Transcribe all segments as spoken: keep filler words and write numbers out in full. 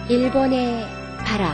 일본의 바람.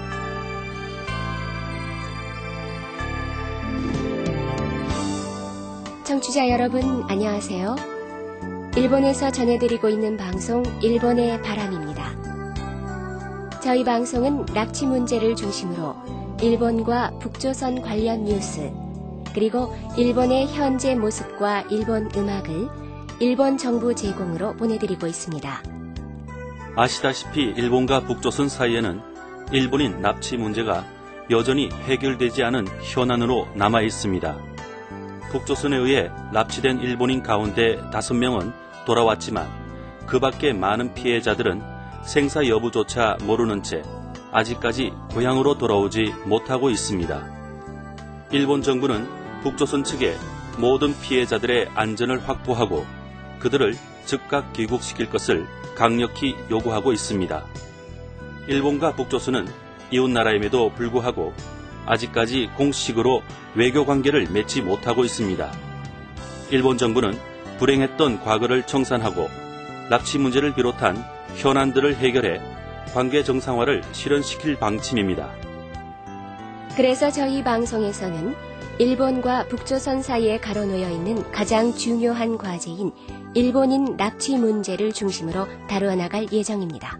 청취자 여러분, 안녕하세요. 일본에서 전해드리고 있는 방송 일본의 바람입니다. 저희 방송은 납치 문제를 중심으로 일본과 북조선 관련 뉴스, 그리고 일본의 현재 모습과 일본 음악을 일본 정부 제공으로 보내드리고 있습니다. 아시다시피 일본과 북조선 사이에는 일본인 납치 문제가 여전히 해결되지 않은 현안으로 남아 있습니다. 북조선에 의해 납치된 일본인 가운데 다섯 명은 돌아왔지만 그 밖에 많은 피해자들은 생사 여부조차 모르는 채 아직까지 고향으로 돌아오지 못하고 있습니다. 일본 정부는 북조선 측에 모든 피해자들의 안전을 확보하고 그들을 즉각 귀국시킬 것을 강력히 요구하고 있습니다. 일본과 북조선은 이웃나라임에도 불구하고 아직까지 공식으로 외교관계를 맺지 못하고 있습니다. 일본 정부는 불행했던 과거를 청산하고 납치 문제를 비롯한 현안들을 해결해 관계 정상화를 실현시킬 방침입니다. 그래서 저희 방송에서는 일본과 북조선 사이에 가로놓여 있는 가장 중요한 과제인 일본인 납치 문제를 중심으로 다루어 나갈 예정입니다.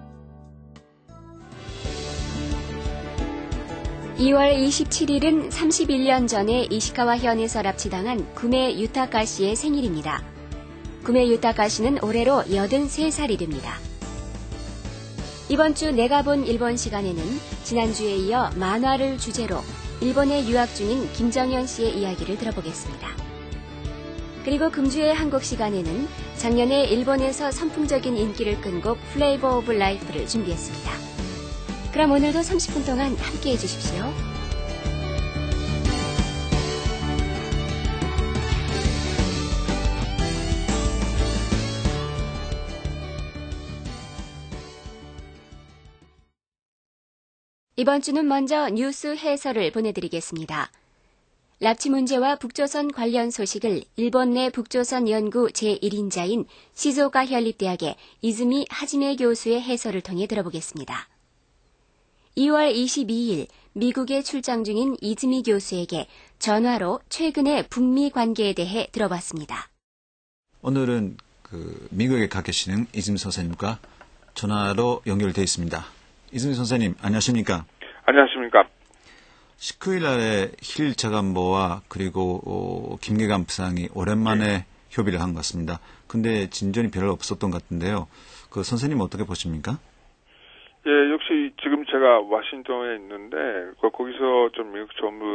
이월 이십칠일은 삼십일 년 전에 이시카와현에서 납치당한 구메 유타카 씨의 생일입니다. 구메 유타카 씨는 올해로 여든세 살이 됩니다. 이번 주 내가 본 일본 시간에는 지난주에 이어 만화를 주제로 일본에 유학 중인 김정현 씨의 이야기를 들어보겠습니다. 그리고 금주의 한국 시간에는 작년에 일본에서 선풍적인 인기를 끈 곡 플레이버 오브 라이프를 준비했습니다. 그럼 오늘도 삼십 분 동안 함께해 주십시오. 이번 주는 먼저 뉴스 해설을 보내드리겠습니다. 납치 문제와 북조선 관련 소식을 일본 내 북조선 연구 제일 인자인 시조오카 현립대학의 이즈미 하지메 교수의 해설을 통해 들어보겠습니다. 이월 이십이일 미국에 출장 중인 이즈미 교수에게 전화로 최근의 북미 관계에 대해 들어봤습니다. 오늘은 그 미국에 가 계시는 이즈미 선생님과 전화로 연결되어 있습니다. 이즈미 선생님, 안녕하십니까? 안녕하십니까? 십구일 날에 힐 차관보와 그리고 어, 김계관 부상이 오랜만에 네. 협의를 한 것 같습니다. 근데 진전이 별로 없었던 것 같은데요. 그 선생님 어떻게 보십니까? 예, 역시 지금 제가 워싱턴에 있는데 거기서 좀 미국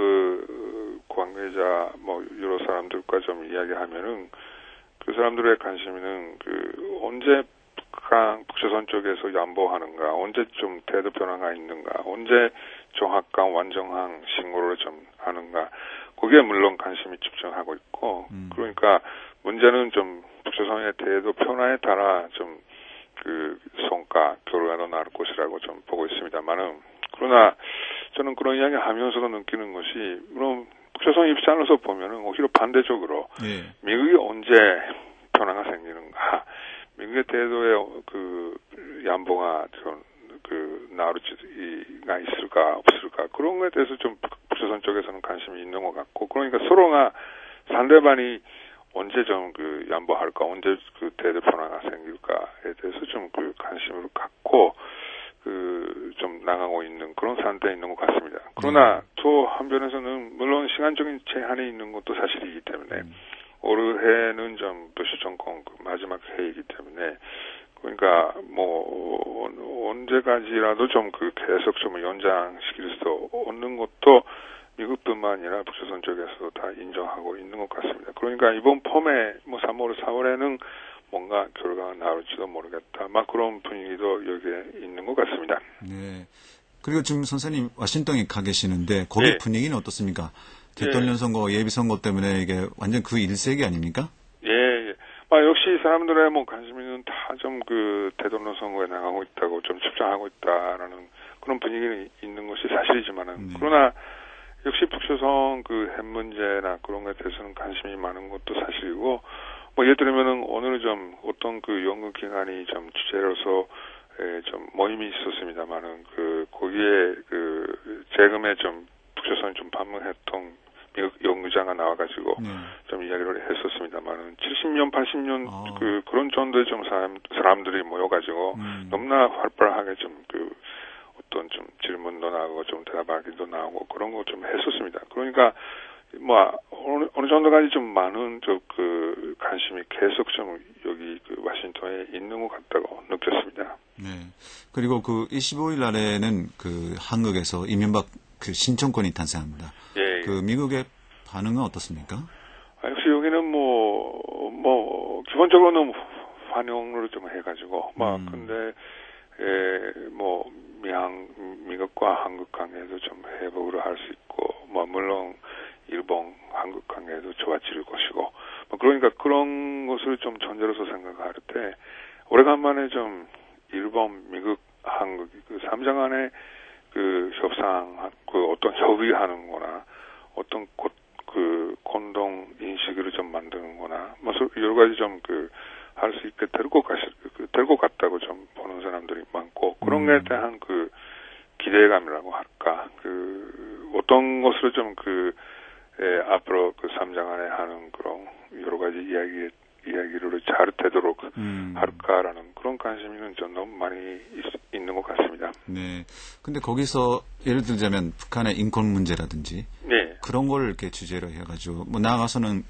정부 관계자 뭐 여러 사람들과 좀 이야기하면은 그 사람들의 관심은 그 언제 북한 북조선 쪽에서 양보하는가, 언제 좀 태도 변화가 있는가, 언제 정확한 완전한 신고를 좀 하는가, 거기에 물론 관심이 집중하고 있고, 음. 그러니까 문제는 좀 북조선의 태도 변화에 따라 좀 그 성과 결과가 나올 것이라고 좀 보고 있습니다만은, 그러나 저는 그런 이야기 하면서도 느끼는 것이, 그럼 북조선 입장에서 보면은 오히려 반대적으로 네. 미국이 언제 변화가 생기는가, 미국의 태도에 그 양보가 좀 그 나루지가 있을까 없을까, 그런 거에 대해서 좀 북조선 쪽에서는 관심이 있는 것 같고, 그러니까 서로가 상대방이 언제 좀 그 양보할까, 언제 그 태도 변화가 생길까에 대해서 좀 그 관심을 갖고 그 좀 나가고 있는 그런 상태에 있는 것 같습니다. 그러나 음. 또 한편에서는 물론 시간적인 제한이 있는 것도 사실이기 때문에 음. 올해는 좀 부시 정권 그 마지막 해이기 때문에, 그러니까 뭐 언제까지라도 좀 그 계속 좀 연장시킬 수 없는 것도 미국뿐만 아니라 북조선 쪽에서 다 인정하고 있는 것 같습니다. 그러니까 이번 봄에 뭐 삼월, 사월에는 뭔가 결과가 나올지도 모르겠다, 막 그런 분위기도 여기에 있는 것 같습니다. 네. 그리고 지금 선생님 워싱턴에 가 계시는데 거기 네. 분위기는 어떻습니까? 대통령 선거, 예비 선거 때문에 이게 완전 그 일색이 아닙니까? 예, 예. 아, 역시 사람들의 뭐 관심은 다 좀 그 대통령 선거에 나가고 있다고 좀 집중하고 있다라는 그런 분위기는 있는 것이 사실이지만은 네. 그러나 역시 북조선 그 핵 문제나 그런 것에 대해서는 관심이 많은 것도 사실이고, 뭐 예를 들면은 오늘 좀 어떤 그 연구기관이 좀 주제로서 에, 좀 모임이 있었습니다만은 그 거기에 그 재금에 좀 북조선이 좀 반문했던 미국 연구자가 나와가지고 네. 좀 이야기를 했었습니다만은 칠십 년, 팔십 년 아. 그 그런 정도의 좀 사람 사람들이 모여가지고 음. 너무나 활발하게 좀 그 어떤 좀 질문도 나오고 좀 대답하기도 나오고 그런 거 좀 했었습니다. 그러니까 뭐 어느 어느 정도까지 좀 많은 저 그 관심이 계속 좀 여기 그 와싱턴에 있는 것 같다고 느꼈습니다. 네. 그리고 그 이십오 일 날에는 그 한국에서 이명박 그 신청권이 탄생합니다. 예. 그 미국의 반응은 어떻습니까? 아, 역시 여기는 뭐, 뭐, 기본적으로는 환영을 좀 해가지고, 막, 음. 근데, 에, 뭐, 미한, 미국과 한국 관계도 좀 회복을 할 수 있고, 뭐, 물론, 일본, 한국 관계도 좋아질 것이고, 뭐, 그러니까 그런 것을 좀 전제로서 생각할 때, 오래간만에 좀, 일본, 미국, 한국, 그 삼자 간의 그 협상, 그 어떤 협의하는 거나, 어떤 곧, 그, 공동 인식을 좀 만드는 거나, 뭐, 여러 가지 좀 그, 할 수 있게 될 것 같, 그, 될 것 같다고 좀 보는 사람들이 많고, 그런 거에 대한 그, 기대감이라고 할까, 그, 어떤 것으로 좀 그, 에, 앞으로 그 삼자 간에 하는 그런 여러 가지 이야기, 이야기를 잘 되도록 음. 할까라는 그런 관심이 좀 너무 많이 있, 있는 것 같습니다. 네. 근데 거기서 예를 들자면 북한의 인권 문제라든지 네. 그런 걸 이렇게 주제로 해가지고 뭐 나아가서는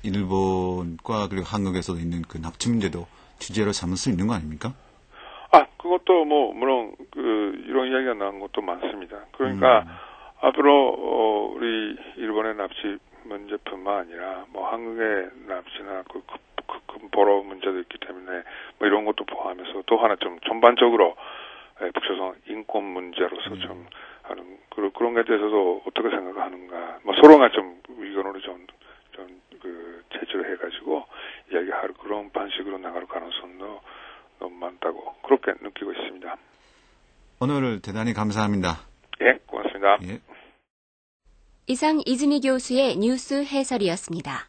일본과 그리고 한국에서도 있는 그 납치 문제도 주제로 삼을 수 있는 거 아닙니까? 아, 그것도 뭐, 물론, 그, 이런 이야기가 나온 것도 많습니다. 그러니까, 음. 앞으로, 어, 우리, 일본의 납치 문제뿐만 아니라, 뭐, 한국의 납치나 그, 그, 그, 그 보러 문제도 있기 때문에, 뭐, 이런 것도 포함해서 또 하나 좀 전반적으로, 에, 북조선 인권 문제로서 음. 좀 하는, 그, 그런 것에 대해서도 어떻게 생각하는가, 뭐, 서로가 좀 의견으로 좀, 좀, 그, 제출을 해가지고, 이야기할 그런 방식으로 나갈 가능성도 너무 많다고 그렇게 느끼고 있습니다. 오늘 대단히 감사합니다. 예, 고맙습니다. 예. 이상 이즈미 교수의 뉴스 해설이었습니다.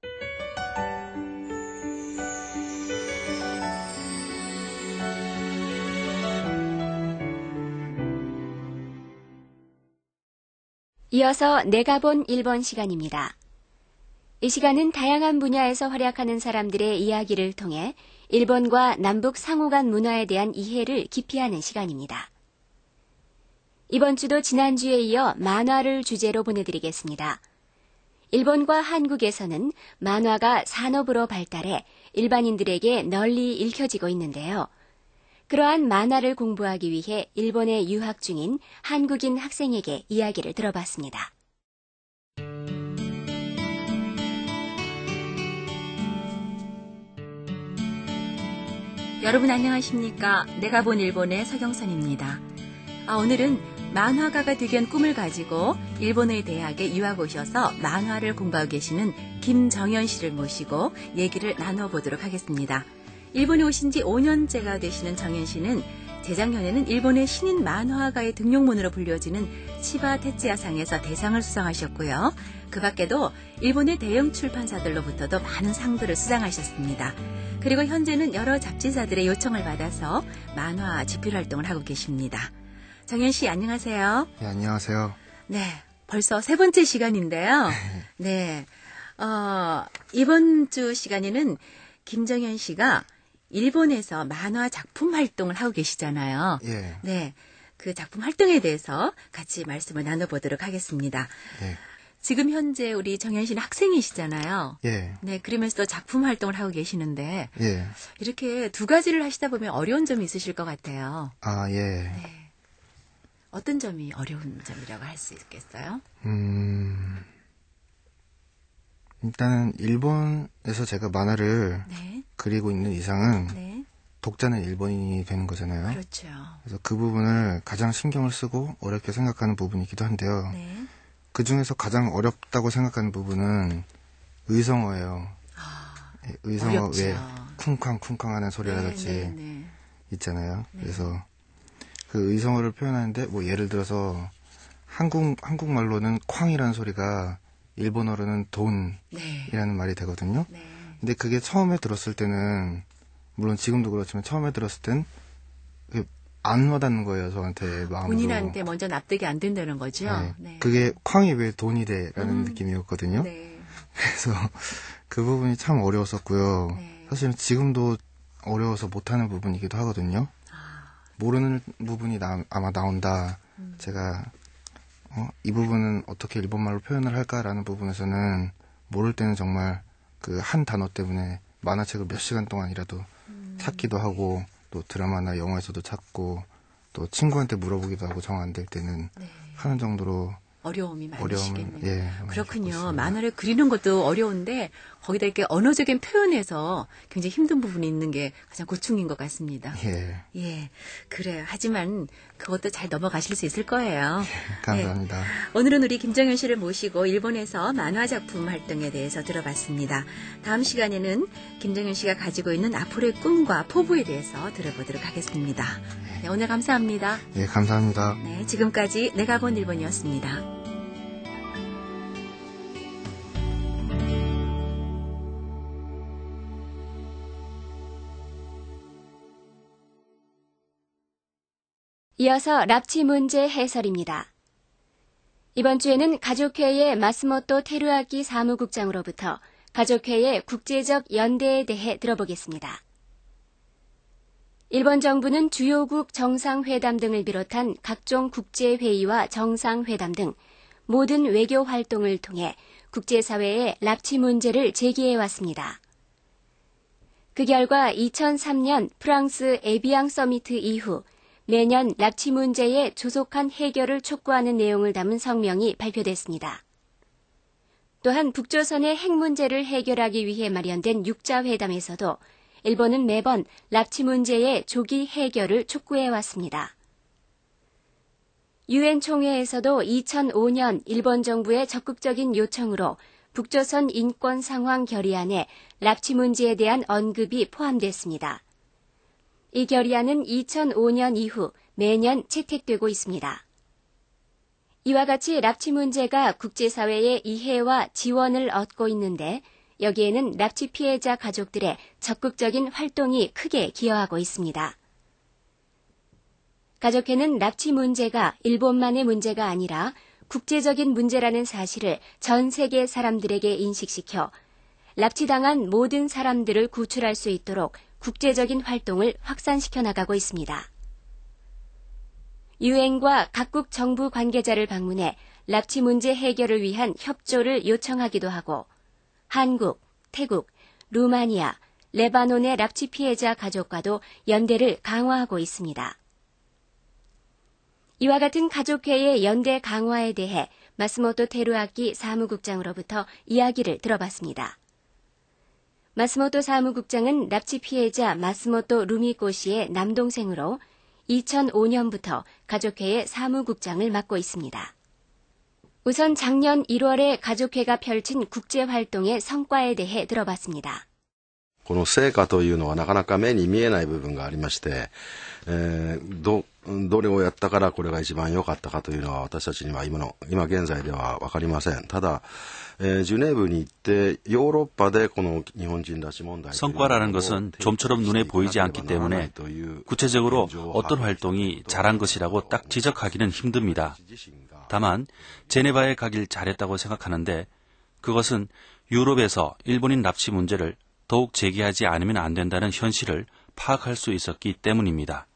이어서 내가 본 일본 시간입니다. 이 시간은 다양한 분야에서 활약하는 사람들의 이야기를 통해 일본과 남북 상호 간 문화에 대한 이해를 깊이 하는 시간입니다. 이번 주도 지난주에 이어 만화를 주제로 보내드리겠습니다. 일본과 한국에서는 만화가 산업으로 발달해 일반인들에게 널리 읽혀지고 있는데요. 그러한 만화를 공부하기 위해 일본에 유학 중인 한국인 학생에게 이야기를 들어봤습니다. 여러분 안녕하십니까? 내가 본 일본의 서경선입니다. 아, 오늘은 만화가가 되기 위한 꿈을 가지고 일본의 대학에 유학 오셔서 만화를 공부하고 계시는 김정현 씨를 모시고 얘기를 나눠보도록 하겠습니다. 일본에 오신 지 오 년째가 되시는 정현 씨는 재작년에는 일본의 신인 만화가의 등용문으로 불려지는 치바 테츠야상에서 대상을 수상하셨고요. 그 밖에도 일본의 대형 출판사들로부터도 많은 상들을 수상하셨습니다. 그리고 현재는 여러 잡지사들의 요청을 받아서 만화 집필 활동을 하고 계십니다. 정현 씨 안녕하세요. 네, 안녕하세요. 네, 벌써 세 번째 시간인데요. 네, 어, 이번 주 시간에는 김정현 씨가 일본에서 만화 작품 활동을 하고 계시잖아요. 예. 네, 그 작품 활동에 대해서 같이 말씀을 나눠보도록 하겠습니다. 예. 지금 현재 우리 정현 씨는 학생이시잖아요. 예. 네, 그러면서 또 작품 활동을 하고 계시는데 예. 이렇게 두 가지를 하시다 보면 어려운 점이 있으실 것 같아요. 아, 예. 네. 어떤 점이 어려운 점이라고 할 수 있겠어요? 음, 일단은 일본에서 제가 만화를 네, 그리고 있는 이상은 네, 독자는 일본인이 되는 거잖아요. 그렇죠. 그래서 그 부분을 가장 신경을 쓰고 어렵게 생각하는 부분이기도 한데요. 네, 그 중에서 가장 어렵다고 생각하는 부분은 의성어예요. 아, 예, 의성어 어렵죠. 왜 쿵쾅쿵쾅 하는 소리라든지 네, 네, 있잖아요. 네. 그래서 그 의성어를 표현하는데 뭐 예를 들어서 한국 한국말로는 쾅이라는 소리가 일본어로는 돈이라는 네, 말이 되거든요. 네, 근데 그게 처음에 들었을 때는 물론 지금도 그렇지만 처음에 들었을 땐 그 안 와닿는 거예요, 저한테 마음으로. 본인한테 먼저 납득이 안 된다는 거죠. 네. 네. 그게 쾅이 왜 돈이 돼라는 음. 느낌이었거든요. 네. 그래서 그 부분이 참 어려웠었고요. 네. 사실은 지금도 어려워서 못하는 부분이기도 하거든요. 아, 모르는 부분이 나, 아마 나온다. 음. 제가 어, 이 부분은 어떻게 일본말로 표현을 할까라는 부분에서는 모를 때는 정말 그 한 단어 때문에 만화책을 몇 시간 동안이라도 음. 찾기도 하고 또 드라마나 영화에서도 찾고 또 친구한테 물어보기도 하고 정 안 될 때는 네. 하는 정도로 어려움이 어려움을 많으시겠네요. 예, 많이 겪고 그렇군요. 있습니다. 만화를 그리는 것도 어려운데 거기다 이렇게 언어적인 표현에서 굉장히 힘든 부분이 있는 게 가장 고충인 것 같습니다. 예, 예, 그래요. 하지만 그것도 잘 넘어가실 수 있을 거예요. 감사합니다. 오늘은 우리 김정현 씨를 모시고 일본에서 만화 작품 활동에 대해서 들어봤습니다. 다음 시간에는 김정현 씨가 가지고 있는 앞으로의 꿈과 포부에 대해서 들어보도록 하겠습니다. 네, 오늘 감사합니다. 예, 감사합니다. 네, 지금까지 내가 본 일본이었습니다. 이어서 납치 문제 해설입니다. 이번 주에는 가족회의 마스모토 테루아키 사무국장으로부터 가족회의 국제적 연대에 대해 들어보겠습니다. 일본 정부는 주요국 정상회담 등을 비롯한 각종 국제회의와 정상회담 등 모든 외교 활동을 통해 국제사회에 납치 문제를 제기해왔습니다. 그 결과 이천삼 년 프랑스 에비앙 서미트 이후 매년 납치 문제의 조속한 해결을 촉구하는 내용을 담은 성명이 발표됐습니다. 또한 북조선의 핵 문제를 해결하기 위해 마련된 육자회담에서도 일본은 매번 납치 문제의 조기 해결을 촉구해왔습니다. 유엔 총회에서도 이천오 년 일본 정부의 적극적인 요청으로 북조선 인권 상황 결의안에 납치 문제에 대한 언급이 포함됐습니다. 이 결의안은 이천오 년 이후 매년 채택되고 있습니다. 이와 같이 납치 문제가 국제사회의 이해와 지원을 얻고 있는데 여기에는 납치 피해자 가족들의 적극적인 활동이 크게 기여하고 있습니다. 가족회는 납치 문제가 일본만의 문제가 아니라 국제적인 문제라는 사실을 전 세계 사람들에게 인식시켜 납치당한 모든 사람들을 구출할 수 있도록 국제적인 활동을 확산시켜 나가고 있습니다. 유엔과 각국 정부 관계자를 방문해 납치 문제 해결을 위한 협조를 요청하기도 하고 한국, 태국, 루마니아, 레바논의 납치 피해자 가족과도 연대를 강화하고 있습니다. 이와 같은 가족회의 연대 강화에 대해 마스모토 테루아키 사무국장으로부터 이야기를 들어봤습니다. 마스모토 사무국장은 납치 피해자 마스모토 루미코 씨의 남동생으로 이천오 년부터 가족회의 사무국장을 맡고 있습니다. 우선 작년 일월에 가족회가 펼친 국제활동의 성과에 대해 들어봤습니다. この成果というのはなかなか目に見えない部分がありまして、えー、ど、どれをやったからこれが一番良かったかというのは私たちには今の、今現在ではわかりません。ただ、えー、ジュネーブに行ってヨーロッパでこの日本人拉致問題 성과라는 것은 좀처럼 눈에 보이지 않기 때문에 구체적으로 어떤 활동이 잘한 것이라고 딱 지적하기는 힘듭니다. 다만 제네바에 가길 잘했다고 생각하는데 그것은 유럽에서 일본인 납치 문제를 더욱 제기하지 않으면 안 된다는 현실을 파악할 수 있었기 때문입니다.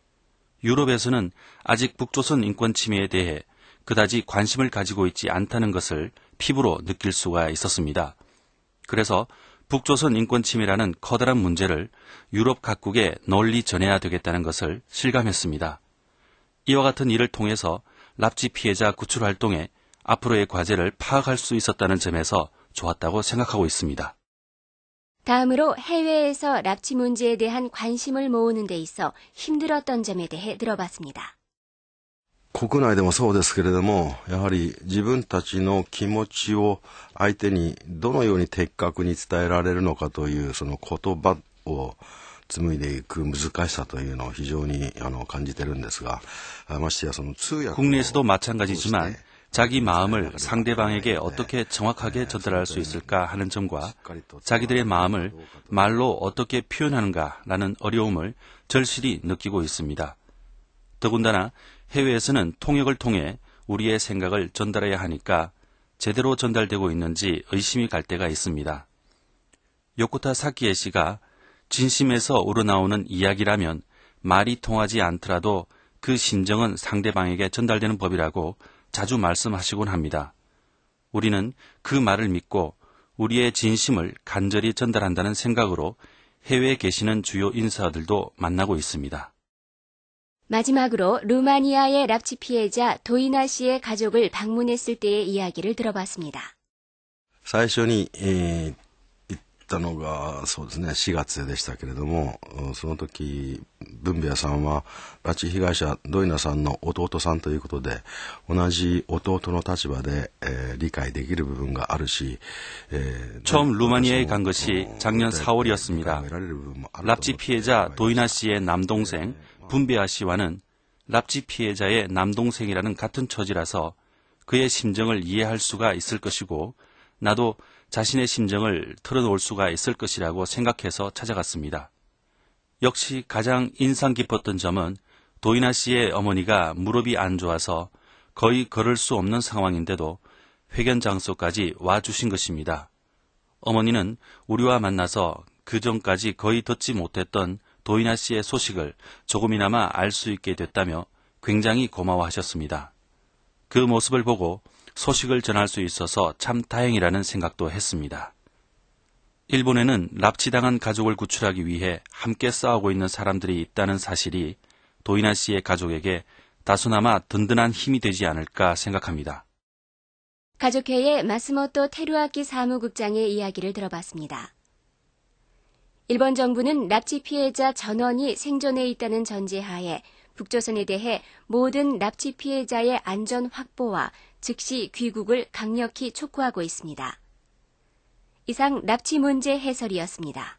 유럽에서는 아직 북조선 인권 침해에 대해 그다지 관심을 가지고 있지 않다는 것을 피부로 느낄 수가 있었습니다. 그래서 북조선 인권 침해라는 커다란 문제를 유럽 각국에 널리 전해야 되겠다는 것을 실감했습니다. 이와 같은 일을 통해서 납치 피해자 구출 활동에 앞으로의 과제를 파악할 수 있었다는 점에서 좋았다고 생각하고 있습니다. 다음으로 해외에서 납치 문제에 대한 관심을 모으는 데 있어 힘들었던 점에 대해 들어봤습니다. 国内でもそうですけれども、やはり自分たちの気持ちを相手にどのように的確に伝えられるのかというその言葉を紡いでいく難しさというのを非常にあの感じてるんですが、ましてやその通訳 국내에서도 마찬가지지만 자기 마음을 상대방에게 어떻게 정확하게 전달할 수 있을까 하는 점과 자기들의 마음을 말로 어떻게 표현하는가라는 어려움을 절실히 느끼고 있습니다. 더군다나 해외에서는 통역을 통해 우리의 생각을 전달해야 하니까 제대로 전달되고 있는지 의심이 갈 때가 있습니다. 요코타 사키에 씨가 진심에서 우러나오는 이야기라면 말이 통하지 않더라도 그 심정은 상대방에게 전달되는 법이라고 자주 말씀하시곤 합니다. 우리는 그 말을 믿고 우리의 진심을 간절히 전달한다는 생각으로 해외에 계시는 주요 인사들도 만나고 있습니다. 마지막으로 루마니아의 납치 피해자 도이나 씨의 가족을 방문했을 때의 이야기를 들어봤습니다. 最初に、えー行ったのがそうですねしがつでしたけれども、その時文兵衛さんは拉致被害者ドイナさんの弟さんということで同じ弟の立場で、えー理解できる部分があるし、えー 처음 루마니아에 간 것이 작년 사월이었습니다. 납치 피해자 도이나 씨의 남동생 분베아 씨와는 납치 피해자의 남동생이라는 같은 처지라서 그의 심정을 이해할 수가 있을 것이고 나도 자신의 심정을 털어놓을 수가 있을 것이라고 생각해서 찾아갔습니다. 역시 가장 인상 깊었던 점은 도이나 씨의 어머니가 무릎이 안 좋아서 거의 걸을 수 없는 상황인데도 회견 장소까지 와주신 것입니다. 어머니는 우리와 만나서 그 전까지 거의 듣지 못했던 도이나 씨의 소식을 조금이나마 알 수 있게 됐다며 굉장히 고마워하셨습니다. 그 모습을 보고 소식을 전할 수 있어서 참 다행이라는 생각도 했습니다. 일본에는 납치당한 가족을 구출하기 위해 함께 싸우고 있는 사람들이 있다는 사실이 도이나 씨의 가족에게 다소나마 든든한 힘이 되지 않을까 생각합니다. 가족회의 마스모토 테루아키 사무국장의 이야기를 들어봤습니다. 일본 정부는 납치 피해자 전원이 생존해 있다는 전제하에 북조선에 대해 모든 납치 피해자의 안전 확보와 즉시 귀국을 강력히 촉구하고 있습니다. 이상 납치 문제 해설이었습니다.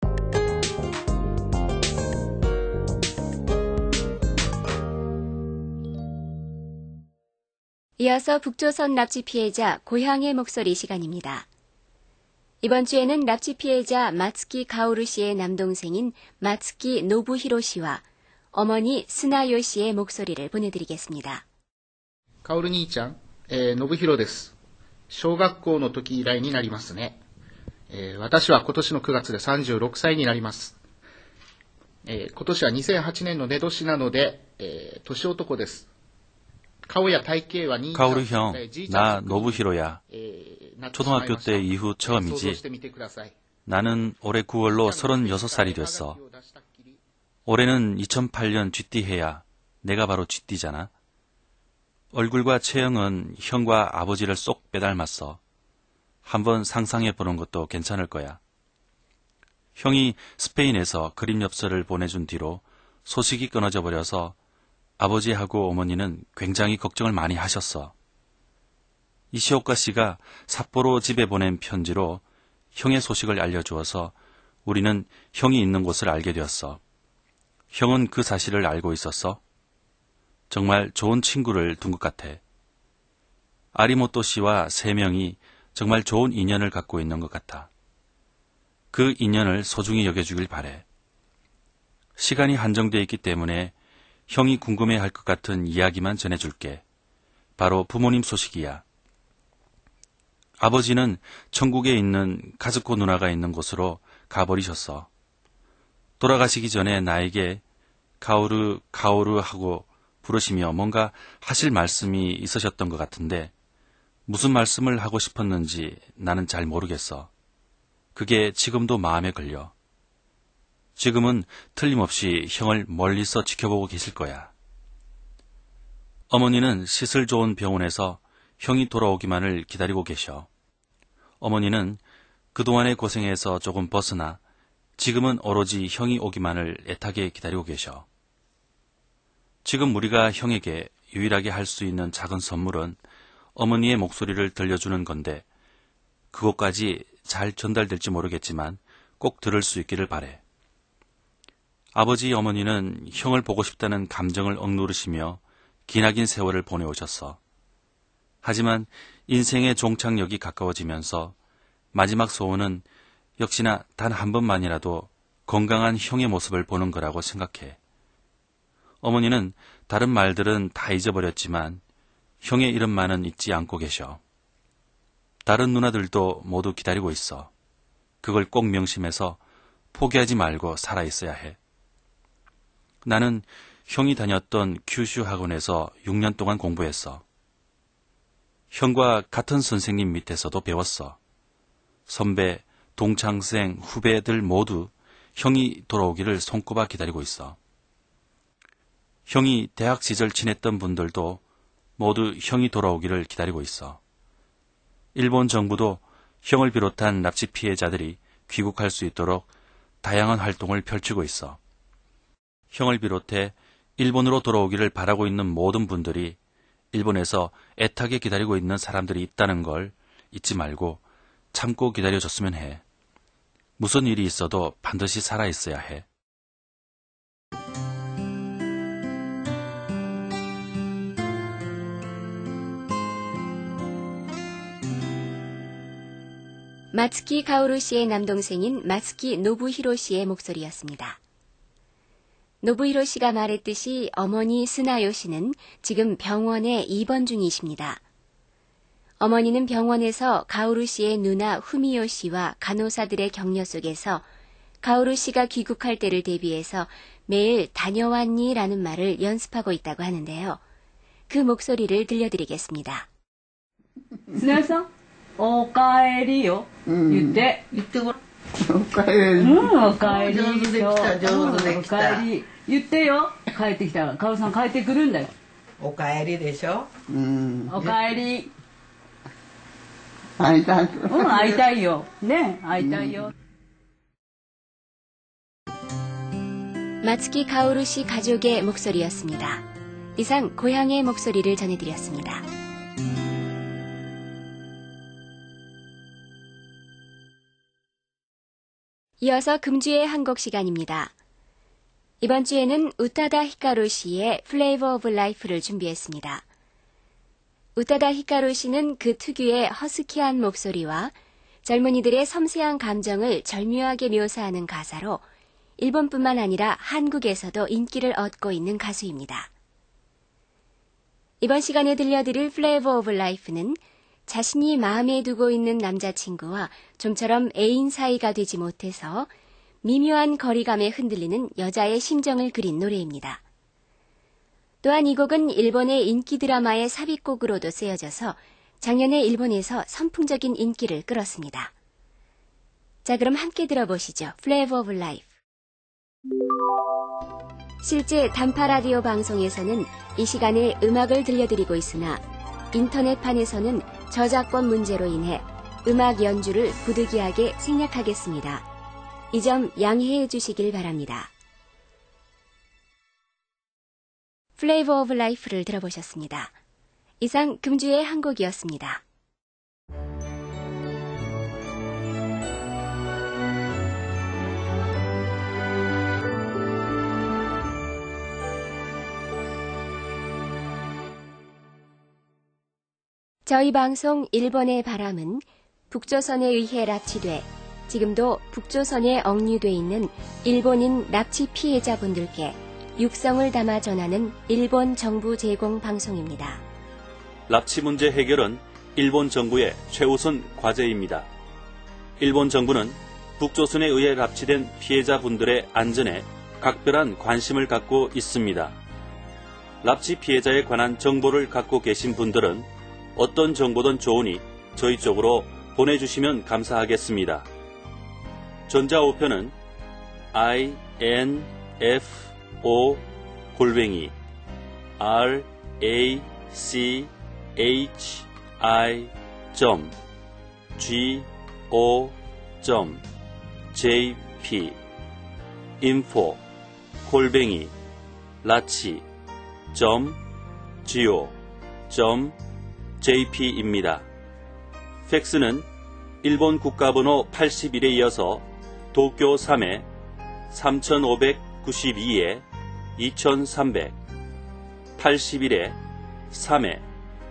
이어서 북조선 납치 피해자 고향의 목소리 시간입니다. 이번 주에는 납치 피해자 마츠키 가오루 씨의 남동생인 마츠키 노부히로 씨와 어머니 스나요 씨의 목소리를 보내드리겠습니다. カオル兄ちゃん、えー、信弘です。小学校の時以来になりますね。えー、私は今年のくがつでさんじゅうろくさいになります。えー、今年はにせんはちねんの寝年なので、えー、年男です。顔や体型は兄ちゃん、 가오루 형, 나 노부히로야. 초등학교 때 이후 처음이지. 나는 올해 구월로 서른여섯 살이 됐어. 올해는 이천팔 년 쥐띠해야. 내가 바로 쥐띠잖아. 얼굴과 체형은 형과 아버지를 쏙 빼닮았어. 한번 상상해 보는 것도 괜찮을 거야. 형이 스페인에서 그림 엽서를 보내준 뒤로 소식이 끊어져 버려서 아버지하고 어머니는 굉장히 걱정을 많이 하셨어. 이시오카 씨가 삿포로 집에 보낸 편지로 형의 소식을 알려주어서 우리는 형이 있는 곳을 알게 되었어. 형은 그 사실을 알고 있었어? 정말 좋은 친구를 둔 것 같아. 아리모토 씨와 세 명이 정말 좋은 인연을 갖고 있는 것 같아. 그 인연을 소중히 여겨주길 바래. 시간이 한정되어 있기 때문에 형이 궁금해할 것 같은 이야기만 전해줄게. 바로 부모님 소식이야. 아버지는 천국에 있는 가즈코 누나가 있는 곳으로 가버리셨어. 돌아가시기 전에 나에게 가오르, 가오르 하고 부르시며 뭔가 하실 말씀이 있으셨던 것 같은데 무슨 말씀을 하고 싶었는지 나는 잘 모르겠어. 그게 지금도 마음에 걸려. 지금은 틀림없이 형을 멀리서 지켜보고 계실 거야. 어머니는 시설 좋은 병원에서 형이 돌아오기만을 기다리고 계셔. 어머니는 그동안의 고생에서 조금 벗어나 지금은 오로지 형이 오기만을 애타게 기다리고 계셔. 지금 우리가 형에게 유일하게 할 수 있는 작은 선물은 어머니의 목소리를 들려주는 건데 그것까지 잘 전달될지 모르겠지만 꼭 들을 수 있기를 바래. 아버지 어머니는 형을 보고 싶다는 감정을 억누르시며 기나긴 세월을 보내오셨어. 하지만 인생의 종착역이 가까워지면서 마지막 소원은 역시나 단 한 번만이라도 건강한 형의 모습을 보는 거라고 생각해. 어머니는 다른 말들은 다 잊어버렸지만 형의 이름만은 잊지 않고 계셔. 다른 누나들도 모두 기다리고 있어. 그걸 꼭 명심해서 포기하지 말고 살아있어야 해. 나는 형이 다녔던 큐슈 학원에서 육 년 동안 공부했어. 형과 같은 선생님 밑에서도 배웠어. 선배, 동창생, 후배들 모두 형이 돌아오기를 손꼽아 기다리고 있어. 형이 대학 시절 친했던 분들도 모두 형이 돌아오기를 기다리고 있어. 일본 정부도 형을 비롯한 납치 피해자들이 귀국할 수 있도록 다양한 활동을 펼치고 있어. 형을 비롯해 일본으로 돌아오기를 바라고 있는 모든 분들이 일본에서 애타게 기다리고 있는 사람들이 있다는 걸 잊지 말고 참고 기다려줬으면 해. 무슨 일이 있어도 반드시 살아있어야 해. 마츠키 가오루 씨의 남동생인 마츠키 노부히로 씨의 목소리였습니다. 노부히로 씨가 말했듯이 어머니 스나요 씨는 지금 병원에 입원 중이십니다. 어머니는 병원에서 가오루 씨의 누나 후미요 씨와 간호사들의 격려 속에서 가오루 씨가 귀국할 때를 대비해서 매일 다녀왔니? 라는 말을 연습하고 있다고 하는데요. 그 목소리를 들려드리겠습니다. 스나요さん おかえりよ。言って。 言ってごらん。おかえり。 うん、おかえり。 上手できた、上手できた。 おかえり。言ってよ。帰ってきたら、カオさん帰ってくるんだよ。 おかえりでしょ。うん。 おかえり。 会いたい。 うん、会いたいよ。ね、会いたいよ。 마츠키 가오루 씨 가족의 목소리였습니다. 이상 고향의 목소리를 전해드렸습니다. 이어서 금주의 한곡 시간입니다. 이번 주에는 우타다 히카루 씨의 플레이버 오브 라이프를 준비했습니다. 우타다 히카루 씨는 그 특유의 허스키한 목소리와 젊은이들의 섬세한 감정을 절묘하게 묘사하는 가사로 일본뿐만 아니라 한국에서도 인기를 얻고 있는 가수입니다. 이번 시간에 들려드릴 플레이버 오브 라이프는 자신이 마음에 두고 있는 남자친구와 좀처럼 애인 사이가 되지 못해서 미묘한 거리감에 흔들리는 여자의 심정을 그린 노래입니다. 또한 이 곡은 일본의 인기 드라마의 삽입곡으로도 쓰여져서 작년에 일본에서 선풍적인 인기를 끌었습니다. 자, 그럼 함께 들어보시죠. Flavor of Life. 실제 단파 라디오 방송에서는 이 시간에 음악을 들려드리고 있으나 인터넷판에서는 저작권 문제로 인해 음악 연주를 부득이하게 생략하겠습니다. 이 점 양해해 주시길 바랍니다. Flavor of Life를 들어보셨습니다. 이상 금주의 한 곡이었습니다. 저희 방송 일본의 바람은 북조선에 의해 납치돼 지금도 북조선에 억류돼 있는 일본인 납치 피해자분들께 육성을 담아 전하는 일본 정부 제공 방송입니다. 납치 문제 해결은 일본 정부의 최우선 과제입니다. 일본 정부는 북조선에 의해 납치된 피해자분들의 안전에 각별한 관심을 갖고 있습니다. 납치 피해자에 관한 정보를 갖고 계신 분들은 어떤 정보든 좋으니 저희 쪽으로 보내주시면 감사하겠습니다. 전자우편은 info 골뱅이 r a c h i g o j p info 골뱅이 라치 go jp입니다. 팩스는 일본 국가번호 팔십일에 이어서 도쿄 삼 에 삼오구이 에 이삼백, 팔십일 에 삼 에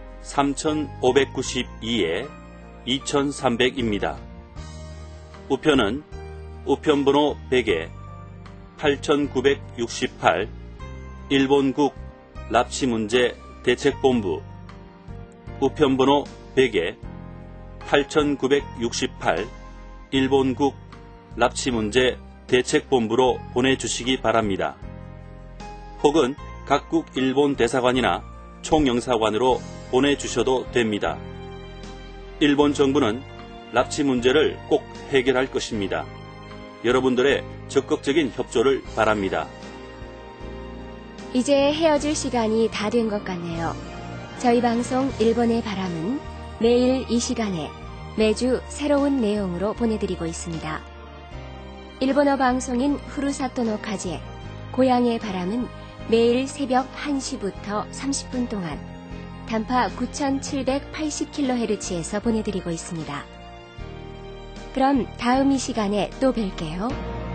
삼오구이 에 이삼백입니다. 우편은 우편번호 백 에 팔구육팔 일본국 납치문제 대책본부 우편번호 백에 팔천구백육십팔 일본국 납치문제 대책본부로 보내주시기 바랍니다. 혹은 각국 일본 대사관이나 총영사관으로 보내주셔도 됩니다. 일본 정부는 납치 문제를 꼭 해결할 것입니다. 여러분들의 적극적인 협조를 바랍니다. 이제 헤어질 시간이 다 된 것 같네요. 저희 방송 일본의 바람은 매일 이 시간에 매주 새로운 내용으로 보내드리고 있습니다. 일본어 방송인 후루사토노 카제, 고향의 바람은 매일 새벽 한 시부터 삼십 분 동안 단파 구천칠백팔십 킬로헤르츠에서 보내드리고 있습니다. 그럼 다음 이 시간에 또 뵐게요.